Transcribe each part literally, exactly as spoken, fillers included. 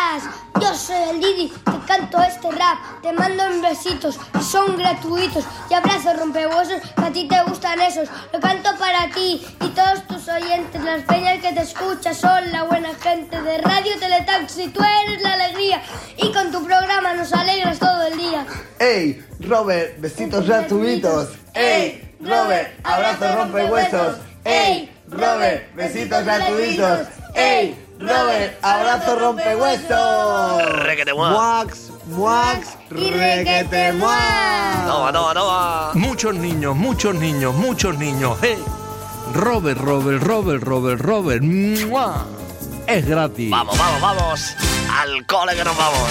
estás? Yo soy el Didi, te canto este rap, te mando en besitos y son gratuitos. Y abrazo rompehuesos, que a ti te gustan esos. Lo canto para ti y todos tus oyentes. Las peñas que te escuchas son la buena gente de Radio Teletaxi. Tú eres la alegría y con tu programa nos alegras todo el día. ¡Ey, Robert, besitos gratuitos! ¡Ey, Robert, abrazo rompehuesos! ¡Ey, Robert, besitos gratuitos! ¡Ey, Robert, abrazo rompehuesos! Requete muac. Muax, muax, requete muac. Toma, toma, toma. Muchos niños, muchos niños, muchos niños. ¡Hey! Robert, Robert, Robert, Robert, Robert. ¡Mua! Es gratis. Vamos, vamos, vamos. Al cole que nos vamos.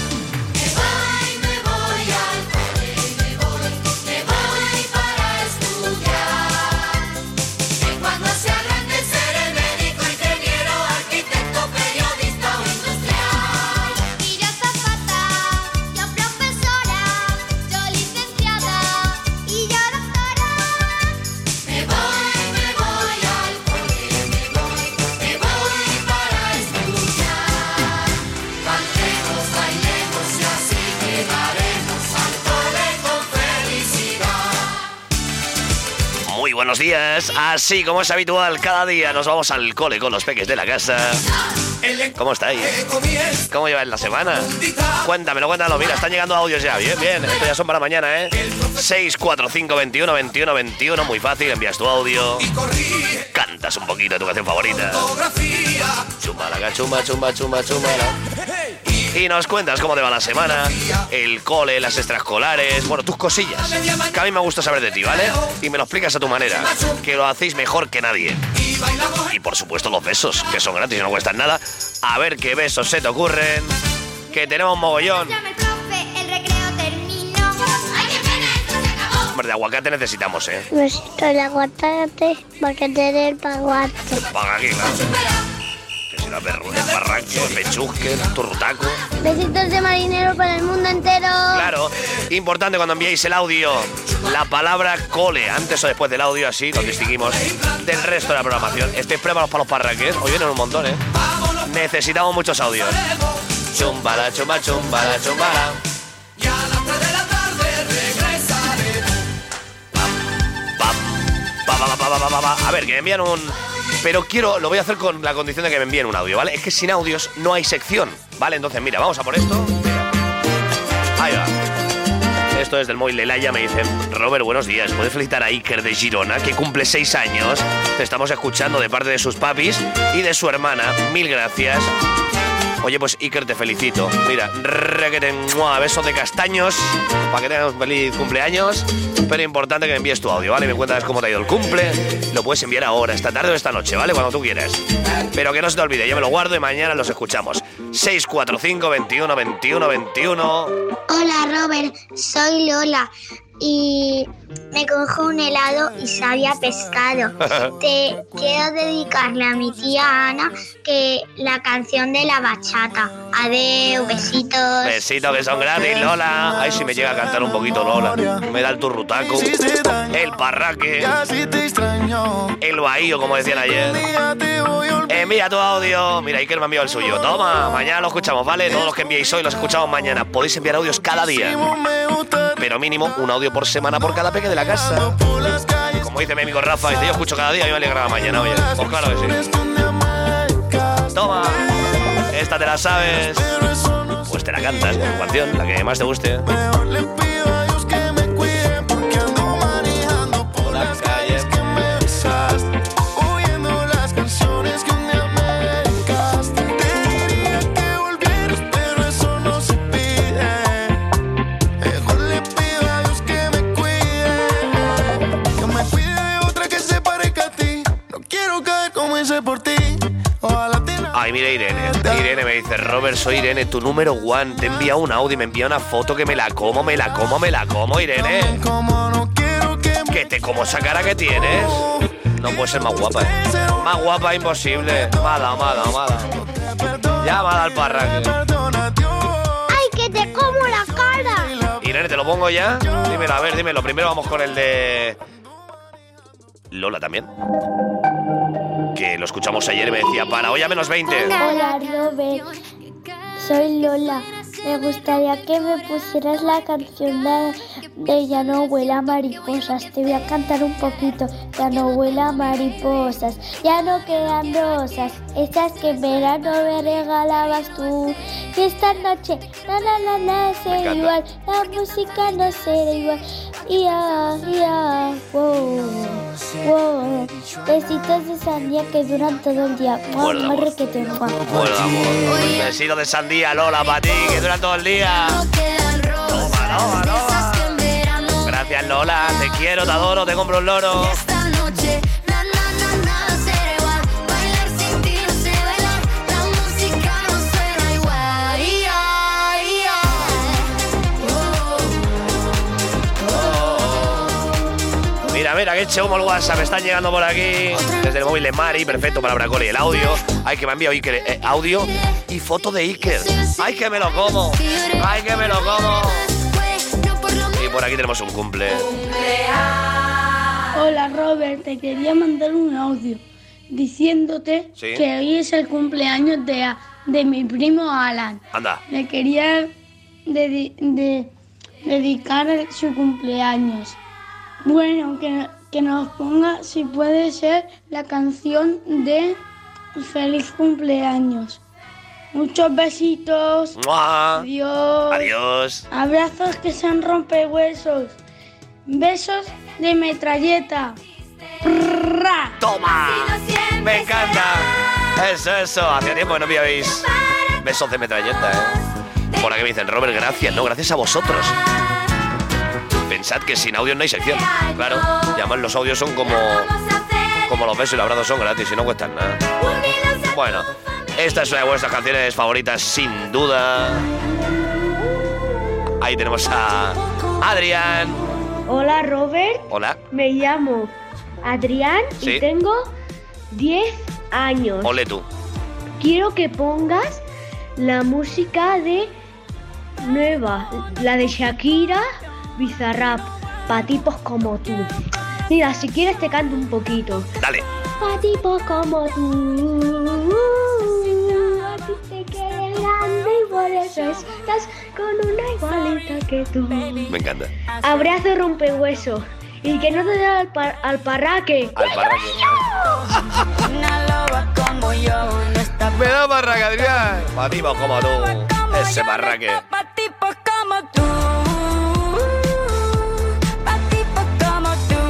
Buenos días, así como es habitual, cada día nos vamos al cole con los peques de la casa. ¿Cómo estáis? ¿Cómo lleváis la semana? Cuéntamelo, cuéntamelo, mira, están llegando audios ya, bien, bien, esto ya son para mañana, ¿eh? seis cuatro cinco veintiuno veintiuno veintiuno, muy fácil, envías tu audio, cantas un poquito de tu canción favorita. Chumbalaga, chumba, chumba, chumba, chumbala. Y nos cuentas cómo te va la semana, el cole, las extraescolares, bueno, tus cosillas, que a mí me gusta saber de ti, ¿vale? Y me lo explicas a tu manera, que lo hacéis mejor que nadie. Y por supuesto los besos, que son gratis y no cuestan nada. A ver qué besos se te ocurren, que tenemos mogollón. Hombre, de aguacate necesitamos, ¿eh? Besito de aguacate, paquete del paguate. Paga aquí, claro. La perro, el barranque, el pechusque, el turrutaco. Besitos de marinero para el mundo entero. Claro, importante cuando enviáis el audio, la palabra cole, antes o después del audio, así nos distinguimos del resto de la programación. Estéis preparados para los parraques, hoy vienen un montón, ¿eh? Necesitamos muchos audios. Chumbala, chumba, chumbala, chumbala. Y a las tres de la tarde regresaré. Pam, pam, pa, pa, pa, pa, pa, pa. A ver, que me envían un... Pero quiero, lo voy a hacer con la condición de que me envíen un audio, ¿vale? Es que sin audios no hay sección, ¿vale? Entonces, mira, vamos a por esto. Mira. Ahí va. Esto es del móvil de Laia, me dicen: Robert, buenos días, ¿puedes felicitar a Iker de Girona, que cumple seis años? Te estamos escuchando de parte de sus papis y de su hermana. Mil gracias. Oye, pues Iker, te felicito. Mira, requete, muah, besos de castaños, para que tengas un feliz cumpleaños. Pero importante que me envíes tu audio, ¿vale? Me cuentas cómo te ha ido el cumple. Lo puedes enviar ahora, esta tarde o esta noche, ¿vale? Cuando tú quieras. Pero que no se te olvide, yo me lo guardo y mañana los escuchamos. seis cuatro cinco veintiuno veintiuno veintiuno. Hola, Robert, soy Lola. Y me cojo un helado y sabía pescado. Te quiero dedicarle a mi tía Ana que la canción de la bachata. Adeu, besitos. Besitos que son gratis, Lola. Ay, si me llega a cantar un poquito Lola. Me da el turrutaco, el parraque, el bahío, como decían ayer. Envía tu audio. Mira, Iker me ha enviado el suyo. Toma, mañana lo escuchamos, ¿vale? Todos los que enviéis hoy los escuchamos mañana. Podéis enviar audios cada día, pero mínimo un audio por semana por cada peque de la casa. Como dice mi amigo Rafa, dice: yo escucho cada día y me alegra mañana. Oye, pues claro que sí. Toma, esta te la sabes, pues te la cantas con tu canción, la que más te guste. Ay, mira Irene. Irene me dice: Robert, soy Irene, tu número one. Te envía un audio y me envía una foto que me la como, me la como, me la como, Irene. Que te como esa cara que tienes. No puede ser más guapa, ¿eh? Más guapa imposible. Mala, mala, mala. Ya mala al parraque. ¡Ay, que te como la cara! Irene, ¿te lo pongo ya? Dímelo, a ver, dímelo. Primero vamos con el de... Lola también, que lo escuchamos ayer y me decía: para hoy a menos veinte. Hola, Robert. soy Lola. Me gustaría que me pusieras la canción de, de Ya no huele a mariposas. Te voy a cantar un poquito. Ya no huele a mariposas, ya no quedan rosas, esas que en verano me regalabas tú. Y esta noche, na na na na, será igual, la música no será igual. Ya, ya, wow, wow. Besitos de sandía que duran todo el día. Bueno, Más requete, guau. Bueno, amor. Besito de sandía, Lola, para ti, que duran todo el día. Toma, toma, toma. Gracias, Lola. Te quiero, te adoro, te compro un loro. Esta noche, na na na na, será igual. Bailar sin ti no sé bailar. La música no suena igual. Yeah, yeah. Oh, oh. Mira, mira, que eche humo el WhatsApp. Me están llegando por aquí desde el móvil de Mari. Perfecto para Bracoli. El audio. Ay, que me ha enviado Iker. Eh, audio y foto de Iker. Ay, que me lo como. Ay, que me lo como. Y por aquí tenemos un cumple. Hola Robert, te quería mandar un audio diciéndote ¿Sí? que hoy es el cumpleaños de, de mi primo Alan. Anda. Le quería dedi- de- dedicar su cumpleaños. Bueno, que, que nos ponga, si puede ser, la canción de Feliz Cumpleaños. Muchos besitos. ¡Mua! Adiós. Adiós. Abrazos que sean rompehuesos. Besos de metralleta. ¡Ra! ¡Toma! ¡Me encanta! Eso, eso. Hacía tiempo que no me habéis besos de metralleta, ¿eh? Por aquí me dicen, Robert, gracias. No, gracias a vosotros. Pensad que sin audio no hay sección. Claro. Y además los audios son como... Como los besos y los abrazos son gratis y no cuestan nada. Bueno, esta es una de vuestras canciones favoritas, sin duda. Ahí tenemos a Adrián. Hola Robert, Hola. me llamo Adrián Sí. y tengo diez años. Ole tú. Quiero que pongas la música de nueva, la de Shakira, Bizarrap, pa' tipos como tú. Mira, si quieres te canto un poquito. Dale. Pa' tipos como tú, a ti te quieres grande y por eso estás con una igualita que tú. Me encanta. Abrazo rompehueso y que no te dé al, par- al parraque. Al parraque. Una loba como yo no está Me da parraque, Adrián. Pa' tipos como tú. Ese parraque. pa' tipos como tú. Pa' tipos como tú.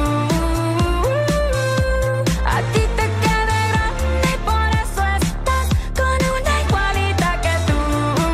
A ti te queda grande y por eso estás con una igualita que tú.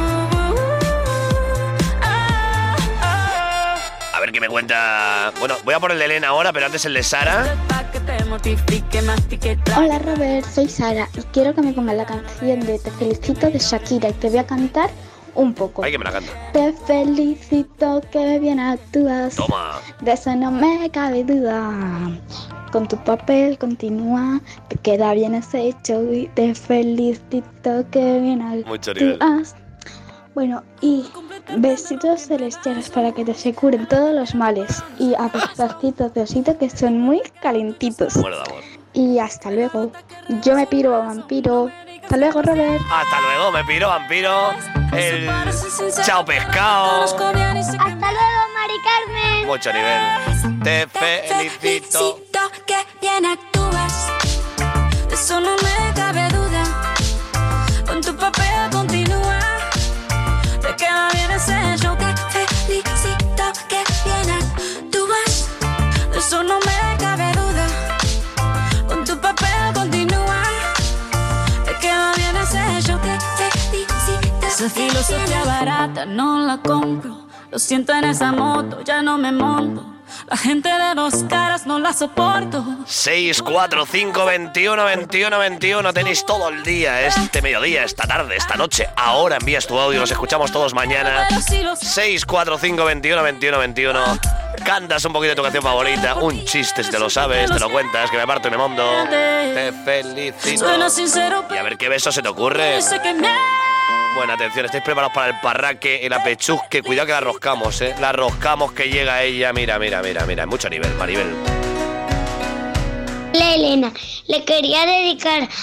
Ah, ah. A ver qué me cuenta. Bueno, voy a por el de Elena ahora, pero antes el de Sara. Pa' que te mortifique, mastique, tra- Hola Robert, soy Sara y quiero que me pongas la canción de Te felicito de Shakira y te voy a cantar un poco. Ay, que me la canta. Te felicito que bien actúas. Toma. De eso no me cabe duda. Con tu papel continúa, te queda bien ese hecho y te felicito que bien Mucho nivel. actúas. Bueno, y besitos celestiales para que te se curen todos los males. Y abrazarcitos de osito que son muy calentitos. Muero de amor. Y hasta luego. Yo me piro a vampiro. Hasta luego, Robert. Hasta luego, me piro, vampiro. El chao pescado. Hasta luego, Mari Carmen. Mucho nivel. Te felicito. que bien actúas. De eso no me cabe duda. Con tu papel continúa. Te queda bien ese show. Te felicito que bien actúas. De eso no me cabe duda. Con tu papel continúa. Te queda bien ese show. Te felicito. Esa filosofía barata no la compro. Lo siento en esa moto, ya no me monto. La gente de dos caras no la soporto. seis, cuatro, cinco, veintiuno, veintiuno, veintiuno. Tenéis todo el día, este mediodía, esta tarde, esta noche. Ahora envías tu audio, nos escuchamos todos mañana. seis, cuatro, cinco, veintiuno, veintiuno, veintiuno. Cantas un poquito de tu canción favorita, un chiste si te lo sabes, te lo cuentas, que me parto y me mondo. Te felicito. Suena sincero, Y a ver qué beso se te ocurre. pero sé que me... Bueno, atención, estáis preparados para el parraque y la pechusque. Cuidado que la roscamos, ¿eh? La roscamos que llega ella. Mira, mira, mira, mira. Mucho nivel, Maribel. Hola Elena, le quería dedicar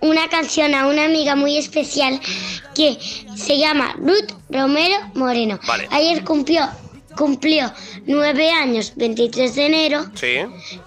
una canción a una amiga muy especial que se llama Ruth Romero Moreno. Vale. Ayer cumplió, cumplió nueve años, veintitrés de enero. Sí.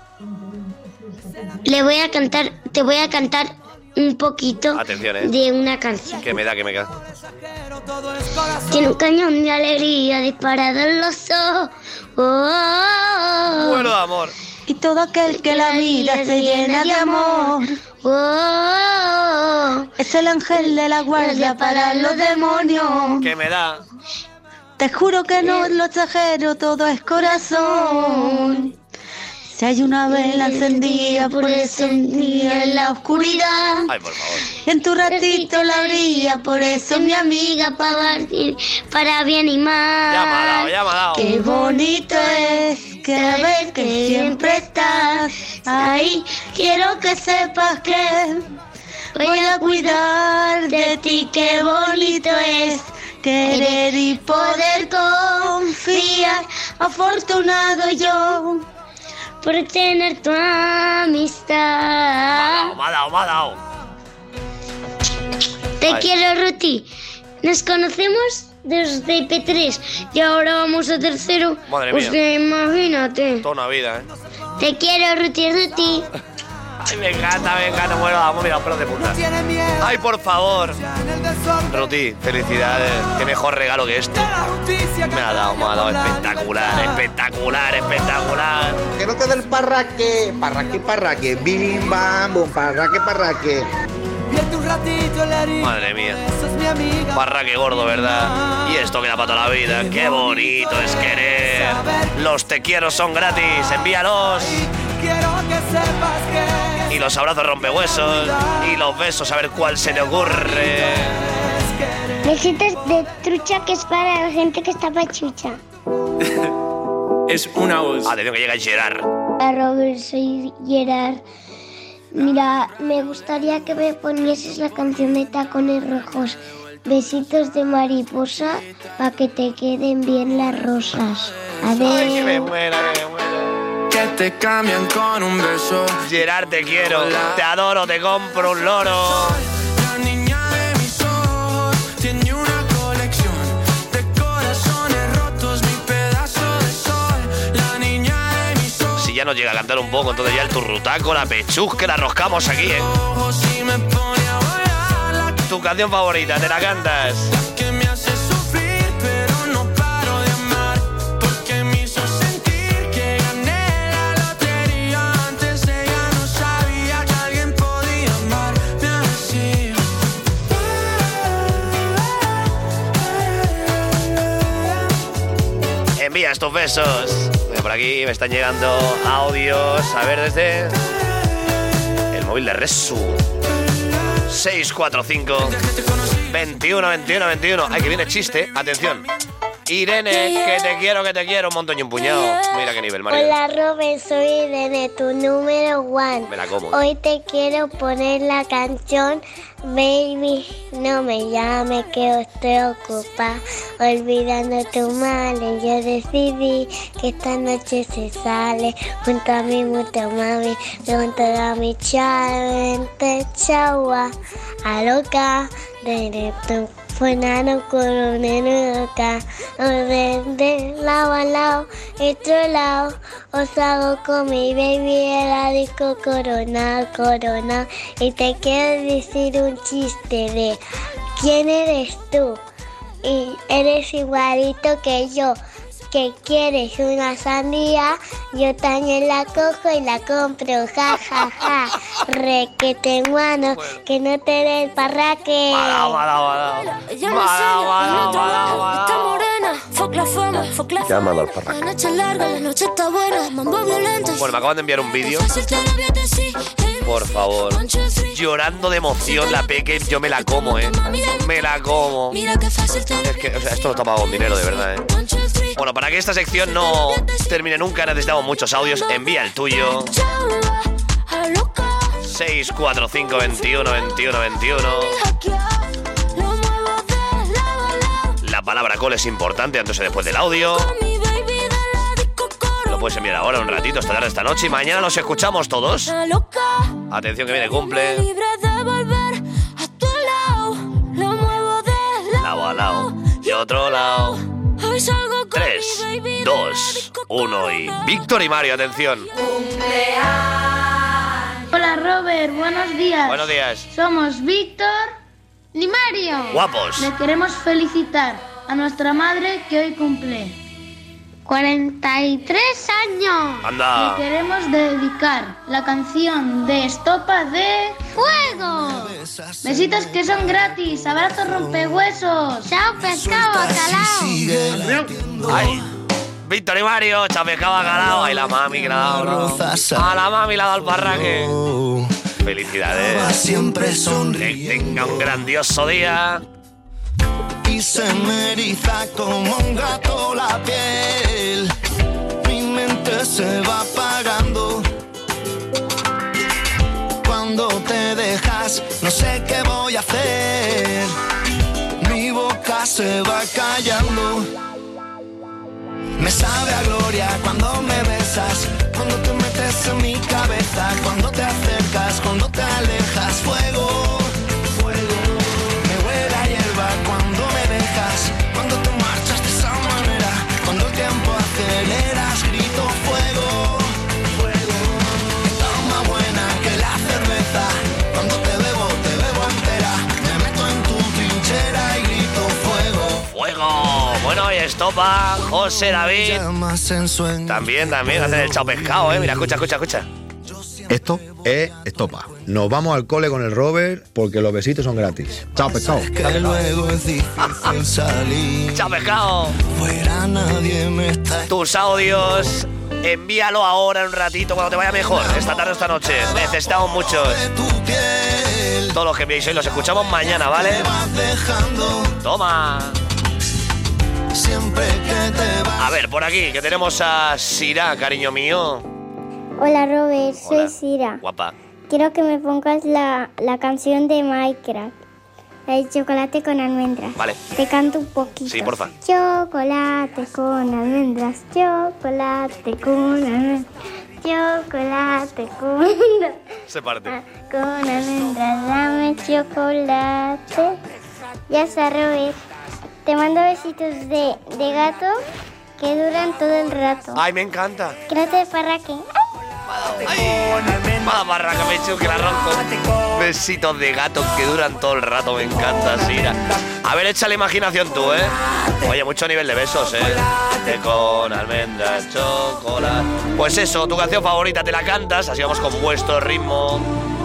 Le voy a cantar, te voy a cantar un poquito Atención, ¿eh? de una canción. Que me da, que me da. Tiene un cañón de alegría disparado en los ojos. Oh, oh, oh. Bueno, amor. Y todo aquel que la mira se llena de amor. Oh, oh, oh. Es el ángel de la guardia para los demonios. Que me da. Te juro que no lo exagero, todo es corazón. Si hay una vela encendida por ese día en la oscuridad. Ay, por favor. En tu ratito la brilla, por eso mi amiga para, para bien y mal. Ya me ha dado, ya me ha dado. Qué bonito es saber que siempre estás ahí. Quiero que sepas que voy a cuidar de ti. Qué bonito es querer y poder confiar. Afortunado yo por tener tu amistad. Me ha dado, me ha dado. Te Ay. quiero, Ruti. Nos conocemos desde I P tres y ahora vamos a tercero. Madre O mía. sea, imagínate. Toda una vida, ¿eh? Te quiero, Ruti, Ruti. Ay, me encanta, me encanta. Bueno, vamos, mira, los pelos de punta. Ay, por favor. Ruti, felicidades. Qué mejor regalo que este. Me ha dado, me ha dado. Espectacular, espectacular, espectacular. Que no te dé el parraque, parraque, parraque, bim, bam, bum, parraque, parraque. Madre mía. Parraque gordo, ¿verdad? Y esto queda para toda la vida. Qué bonito es querer. Los te quiero son gratis. Envíalos. Y los abrazos rompehuesos. Y los besos, a ver cuál se le ocurre. Besitos de trucha, que es para la gente que está pachucha. Es una voz. Atención que llega Gerard. A Robert, soy Gerard. Mira, me gustaría que me ponieses la canción de Tacones Rojos. Besitos de mariposa, para que te queden bien las rosas. Adiós. Ay, que me muera, que me muera. Que te cambian con un beso. Gerard, te quiero. Te adoro, te compro un loro. La niña de mis ojos tiene una colección de corazones rotos, mi pedazo de sol. La niña de mis ojos. Si ya nos llega a cantar un poco, entonces ya el turrutaco, la pechuz, que la roscamos aquí, ¿eh? Y me pone a bailar. Tu canción favorita, ¿te la cantas? La que me hace sufrir, pero no paro de amar. Porque me hizo sentir que gané la lotería. Antes ella no sabía que alguien podía amarme así. Envía estos besos. Mira, por aquí me están llegando audios. A ver, desde el móvil de Resu. seis cuatro cinco, veintiuno, veintiuno, veintiuno. Ay, que viene chiste. Atención. Irene, que te quiero, que te quiero. Un montón y un puñado. Mira qué nivel, María. Hola, Robert, soy Irene, tu número one. Me la como. Hoy te quiero poner la canción Baby, no me llame que estoy ocupada. Olvidando tu mal, yo decidí que esta noche se sale junto a mi mucho mami. Junto a mi chante chaua, a loca, de tu fuenano coronel loca. De lado a lado, otro lado, os hago con mi baby en la disco coronado, coronado. Y te quiero decir un chiste de ¿quién eres tú? Y eres igualito que yo, que quieres una sandía, yo también la cojo y la compro, ja, ja, ja. Requete mano, que no te dé el parraque. Badao, badao, badao. Badao, badao, badao, badao. Fuck la fama, fuck la Llámalo al parraque. La noche es larga, la noche está buena, mambo violento. Bueno, me acaban de enviar un vídeo. Fácil te lo voy a decir, hey, Por favor. Llorando de emoción la peque. Yo me la como, eh. Me la como. mira qué fácil te lo Es que, o sea, esto no está pagado con dinero, de verdad, eh. Bueno, para que esta sección no termine nunca, necesitamos muchos audios. Envía el tuyo. seis cuatro cinco, veintiuno, veintiuno, veintiuno. La palabra call es importante antes y después del audio. Lo puedes enviar ahora un ratito, esta tarde, esta noche, y mañana los escuchamos todos. Atención que viene cumple. Libre de volver otro lado. tres, dos, uno y... Víctor y Mario, atención. Hola Robert, buenos días. Buenos días. Somos Víctor y Mario. Guapos. Le queremos felicitar a nuestra madre que hoy cumple cuarenta y tres años. Anda. Le queremos dedicar la canción de Estopa de Fuego. Besitos que son gratis. Abrazos rompehuesos. Chao, pescado, bacalao. Ay, Víctor y Mario, chao pescado bacalao. Ay, la mami que le ha dado, ¿no? A la mami le ha dado el parraque. Felicidades. Siempre sonríe. Que tenga un grandioso día. Y se me eriza como un gato la piel. Mi mente se va apagando. Cuando te dejas, no sé qué voy a hacer. Mi boca se va callando. Me sabe a gloria cuando me besas, cuando te metes en mi cabeza, cuando te acercas, cuando te alejas. Fuego, fuego. Me huele a hierba cuando me dejas, cuando te marchas de esa manera, cuando el tiempo aceleras, grito fuego, fuego. Está más buena que la cerveza, cuando te bebo, te bebo entera, me meto en tu trinchera y grito fuego. Fuego. Bueno, y Estopa, José David. También, también, hacen el chao pescado, eh. Mira, escucha, escucha, escucha. Esto es Estopa. Nos vamos al cole con el Robert porque los besitos son gratis. Chao, pescado. Que luego es difícil salir. Chao, pescado. Fuera nadie me está. Tus audios, envíalo ahora un ratito cuando te vaya mejor. Esta tarde o esta noche. Necesitamos muchos. Todos los que enviéis hoy los escuchamos mañana, ¿vale? Toma. Siempre que te vas. A ver, por aquí, que tenemos a Sira, cariño mío. Hola Robert, soy Hola. Sira. Guapa. Quiero que me pongas la, la canción de Minecraft, la de chocolate con almendras. Vale. Te canto un poquito. Sí, porfa. Chocolate con almendras, chocolate con almendras, chocolate con, Se parte. con almendras, dame chocolate. Ya está, Robert. Te mando besitos de, de gato que duran todo el rato. Ay, me encanta. Que no te parraque. Mala barra que me he hecho que la ronco. Besitos de gato que duran todo el rato, me encanta, Sira. A ver, echa la imaginación tú, ¿eh? Oye, mucho nivel de besos, ¿eh? De con almendras, chocolate. Pues eso, tu canción favorita te la cantas, así vamos con vuestro ritmo.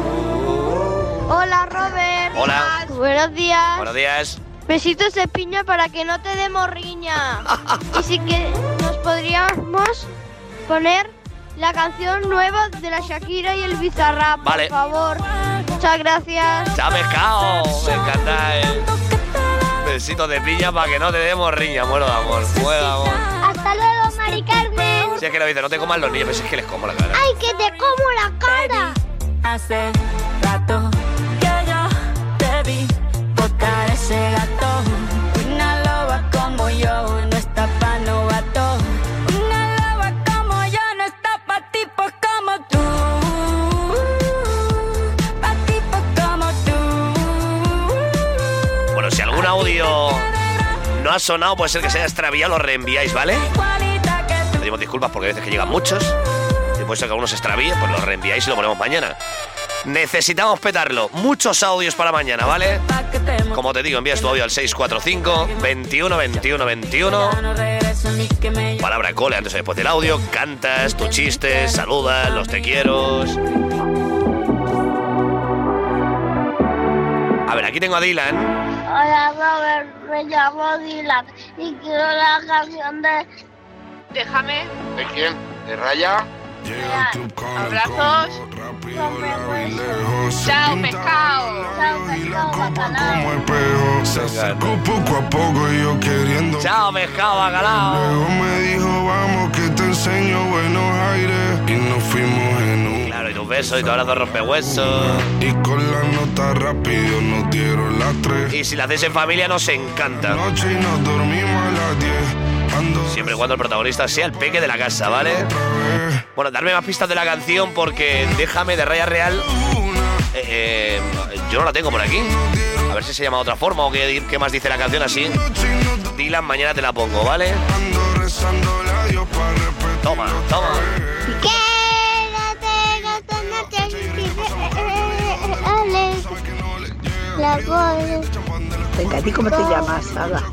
Hola, Robert. Hola. Buenos días. Buenos días. Besitos de piña para que no te dé morriña. Y sí que nos podríamos poner la canción nueva de la Shakira y el Bizarrap, Vale. por favor. Muchas gracias. ¡Ya pescado! Me encanta, ¿eh? Besitos de piña para que no te demos riña. Muero de amor, muero de amor. Hasta luego, Mari Carmen. Si es que lo dice, no te comas los niños, pero si es que les como la cara. ¡Ay, que te como la cara! Hace rato que yo te vi botar ese gato. Una loba como yo no está pa' novato. Una loba como yo no está pa' tipos como tú. Pa' tipos como tú. Bueno, si algún audio no ha sonado, puede ser que se haya extraviado, lo reenviáis, ¿vale? Pedimos disculpas porque hay veces que llegan muchos. Y puede ser que algunos se extravíe, pues lo reenviáis y lo ponemos mañana. Necesitamos petarlo. Muchos audios para mañana, ¿vale? Como te digo, envías tu audio al seis cuatro cinco, veintiuno, veintiuno, veintiuno. Palabra cole antes o después del audio. Cantas tus chistes, saludas, los te quiero. A ver, aquí tengo a Dylan. Hola, Robert. Me llamo Dylan y quiero la canción de Déjame. ¿De quién? ¿De Raya? Abrazos. Chao, pescado. Chao, pescado, bacalao. Se acercó poco a poco y yo queriendo. Chao, pescado, bacalao. Luego me dijo, vamos que te enseño buenos aires. Y nos fuimos en un. Claro, y tus besos y tu abrazo rompehuesos. Y con la nota rápido nos dieron las tres. Y si la hacéis en familia nos encanta. Noche y nos dormimos a las diez. Siempre y cuando el protagonista sea el peque de la casa, ¿vale? Bueno, darme más pistas de la canción porque Déjame de Raya Real. Eh, eh, Yo no la tengo por aquí. A ver si se llama de otra forma o qué, qué más dice la canción así. Dylan, mañana te la pongo, ¿vale? Toma, toma. La voz. Venga, ¿y cómo te llamas, Ada?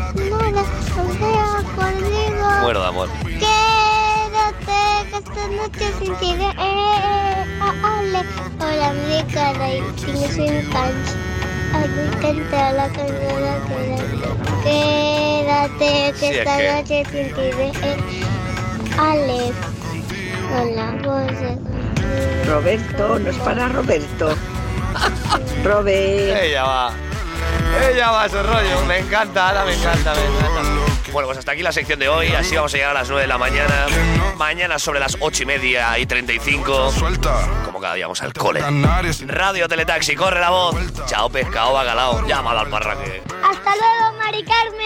Muero de amor. Quédate que esta noche sin ti. Eh, eh, ale. Hola, mi cara y tienes un cancho. Ay, me encanta la canción. Quédate que Sí, es esta que- noche sin ti. Eh, ale. Hola, voz de... Roberto, no es para Roberto. Robert. Ella va. Ella va a su rollo. Me encanta, Ana, me encanta, me encanta. Bueno, pues hasta aquí la sección de hoy. Así vamos a llegar a las nueve de la mañana. Mañana sobre las ocho y media y treinta y cinco. Como cada día vamos al cole. Radio Teletaxi, corre la voz. Chao, pescado, bacalao. Llámalo al parraque. Hasta luego, Mari Carmen.